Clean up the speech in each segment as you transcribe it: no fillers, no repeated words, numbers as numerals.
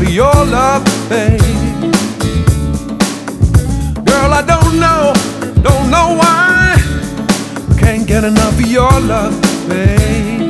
of your love, babe. Girl, I don't know why I can't get enough of your love, babe.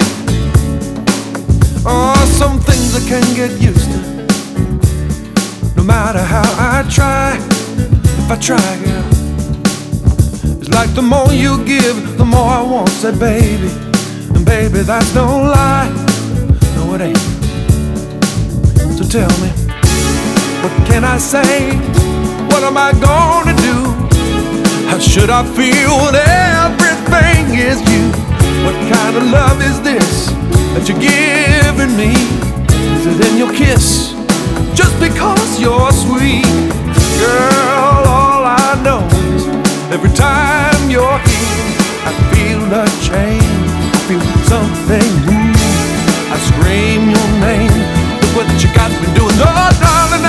Oh, some things I can't get used to, no matter how I try. If I try, girl, it's like the more you give, the more I want, said baby. And baby, that's no lie, no it ain't. So tell me, what can I say? What am I gonna do? How should I feel when everything is you? What kind of love is this that you're giving me? Is it in your kiss, just because you're sweet? Girl, all I know is every time you're here, I feel a change, I feel something move. I scream your name, look what you got me doing. Oh, darling,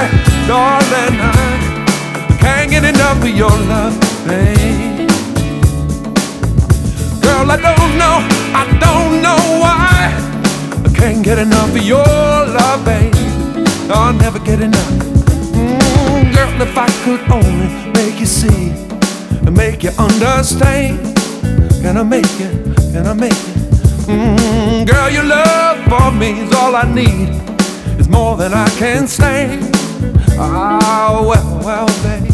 I can't get enough of your love, babe. Girl, I don't know why I can't get enough of your love, babe. I'll never get enough. Girl, if I could only make you see and make you understand, can I make it? Can I make it? Girl, your love for me is all I need. It's more than I can stand. Ah, well, babe,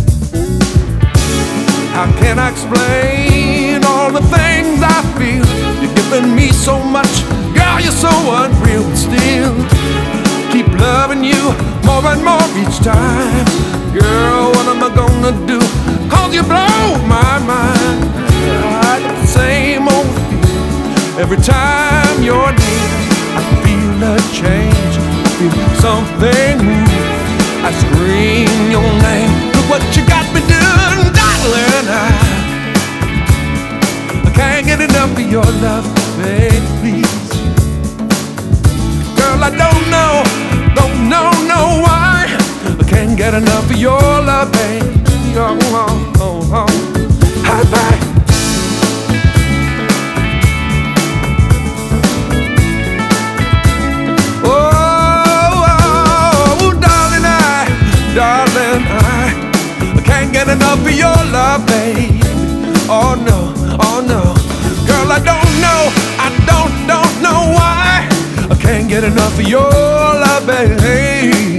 how can I explain all the things I feel? You're giving me so much, girl, you're so unreal. But still, keep loving you more and more each time. Girl, what am I gonna do? 'Cause you blow my mind. I get the same old feeling every time you're near. I feel a change, I feel something move. I scream your name, look what you got me doing, darling. I can't get enough of your love, baby, please. Girl, I don't know why I can't get enough of your love, baby. Hi, bye. Darling, I can't get enough of your love, babe. Oh no, girl, I don't know why I can't get enough of your love, babe.